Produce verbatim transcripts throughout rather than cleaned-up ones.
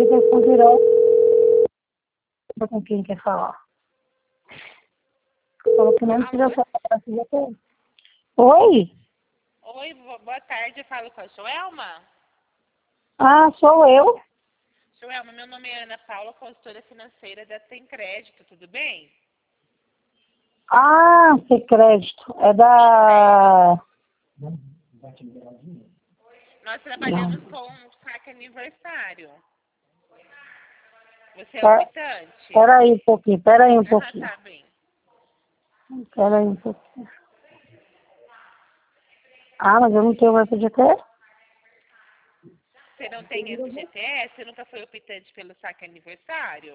ligação direta com quem quer falar. Falou que não precisa falar. Oi? Oi, boa tarde, eu falo com a Joelma. Ah, sou eu. Joelma, meu nome é Ana Paula, consultora financeira da Tem Crédito, tudo bem? Ah, Tem Crédito. É da... Nós trabalhamos com saque aniversário. Você é Tá. optante? Espera aí um pouquinho, espera aí um Ah, pouquinho. tá bem. Espera aí um pouquinho. Ah, mas eu não tenho F G T S? Você não tem F G T S? Você nunca foi optante pelo saque aniversário?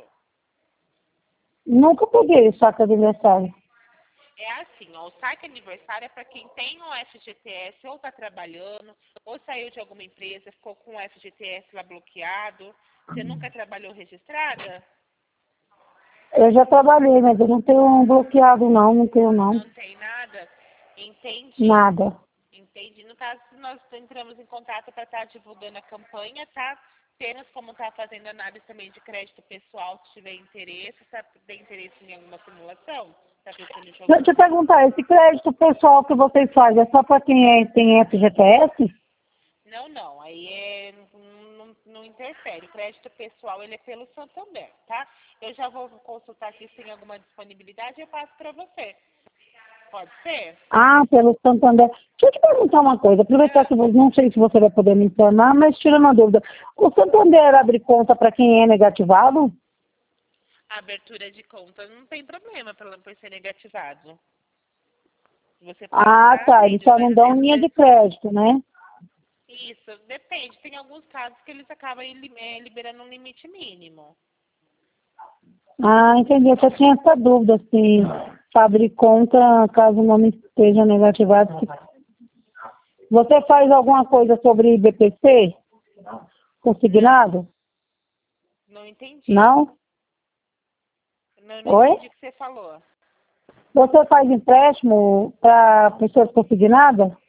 Nunca peguei o saco de aniversário. É assim, ó, o saque aniversário é para quem tem o F G T S ou está trabalhando, ou saiu de alguma empresa, ficou com o F G T S lá bloqueado. Você nunca trabalhou registrada? Eu já trabalhei, mas eu não tenho um bloqueado não, não tenho não. Não tem nada? Entendi. Nada. Entendi. No caso, nós entramos em contato para estar divulgando a campanha, tá? Temos como estar fazendo análise também de crédito pessoal, se tiver interesse, se tem interesse em alguma simulação, tá pensando em Deixa jogar. eu te perguntar, esse crédito pessoal que vocês fazem é só para quem é, tem F G T S? Não, não, aí é, não, não interfere. O crédito pessoal, ele é pelo Santander, tá? Eu já vou consultar aqui se tem alguma disponibilidade e eu passo para você. Pode ser? Ah, pelo Santander. Deixa eu te perguntar uma coisa, aproveitar que você, não sei se você vai poder me informar, mas tirando uma dúvida. O Santander abre conta para quem é negativado? A abertura de conta não tem problema pela- por ser negativado. Você pode Ah, estar tá, eles abrindo, só mas não dão às linha de vezes... crédito, né? Isso, depende. Tem alguns casos que eles acabam li- eh, liberando um limite mínimo. Ah, entendi. Eu só tinha essa dúvida, se abre conta caso o nome esteja negativado. Você faz alguma coisa sobre B P C? Não, Consignado? não entendi. Não? Não, não Oi? entendi o que você falou. Você faz empréstimo para pessoas consignadas?